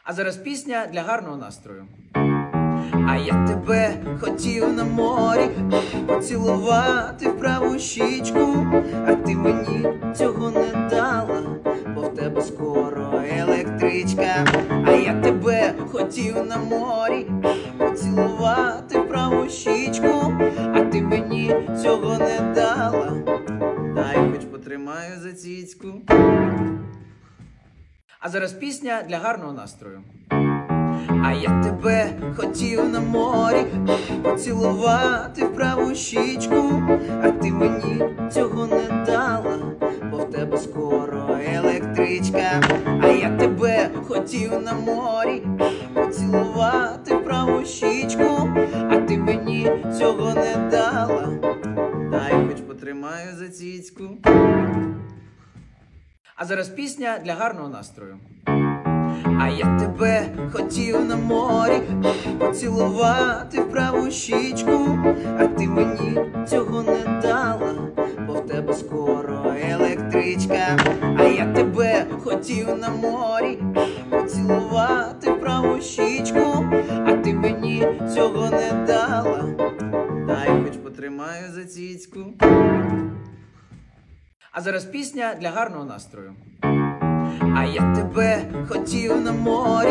А зараз пісня для гарного настрою. А я тебе хотів на морі поцілувати в праву щічку, а ти мені цього не дала, бо в тебе скоро електричка. А я тебе хотів на морі поцілувати в праву щічку, а ти мені цього не дала. Дай хоч потримаю за цицьку. А зараз пісня для гарного настрою. А я тебе хотів на морі поцілувати в праву щічку, а ти мені цього не дала, бо в тебе скоро електричка. А я тебе хотів на морі поцілувати в праву щічку, а ти мені цього не дала. Дай хоч потримаю за цицьку. А зараз пісня для гарного настрою. А я тебе хотів на морі поцілувати в праву щічку, а ти мені цього не дала, бо в тебе скоро електричка. А я тебе хотів на морі поцілувати в праву щічку, а ти мені цього не дала. Дай хоч потримаю за цицьку. А зараз пісня для гарного настрою. А я тебе хотів на морі